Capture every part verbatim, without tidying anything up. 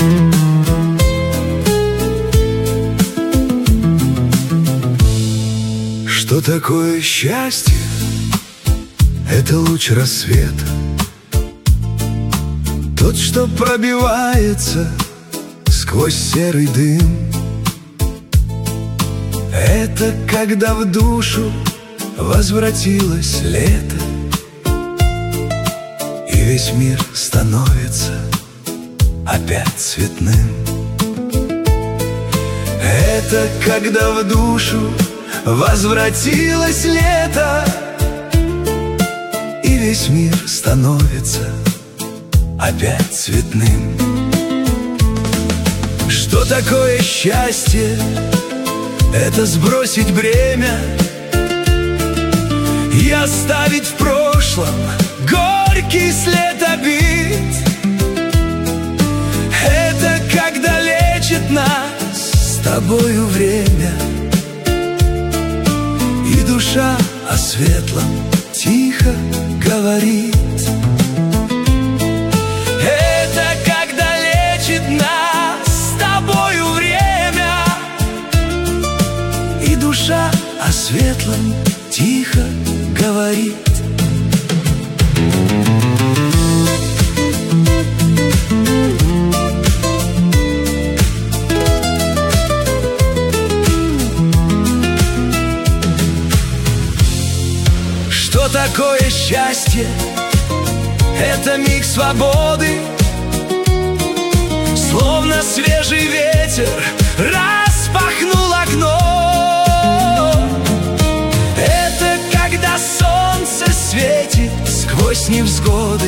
Что такое счастье? Это луч рассвета, тот, что пробивается сквозь серый дым. Это когда в душу возвратилось лето, и весь мир становится опять цветным. Это когда в душу возвратилось лето, и весь мир становится опять цветным. Что такое счастье? Это сбросить бремя и оставить в прошлом горький след обид. Это когда лечит нас с тобою время, и душа о светлом тихо говорит. Это когда лечит нас с тобою время, и душа о светлом тихо говорит. Что такое счастье? Это миг свободы, словно свежий ветер распахнул окно. Это когда солнце светит сквозь невзгоды,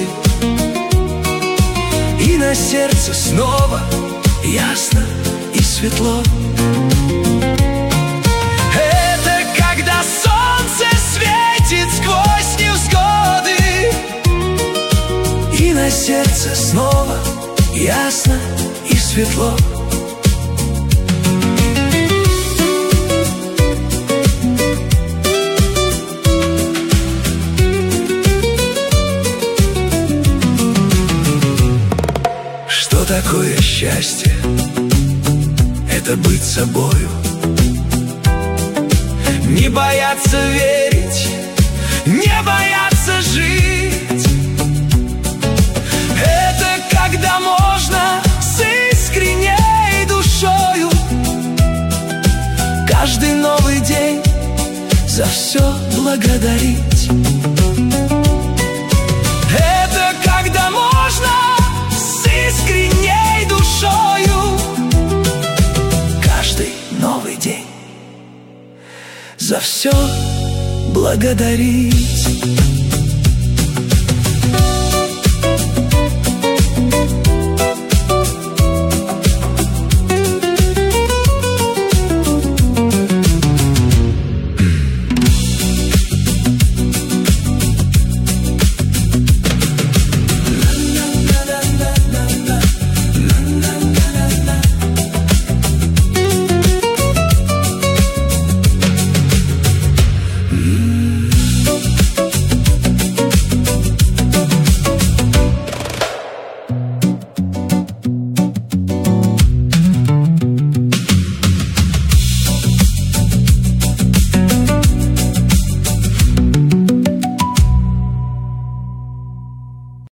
и на сердце снова ясно и светло. Это когда солнце светит сквозь невзгоды, и на сердце снова ясно и светло. Что такое счастье? Это быть собою, не бояться верить, не бояться жить. Это когда можно с искренней душою каждый новый день за все благодарить. Это когда можно с искренней душою каждый новый день за все благодарить.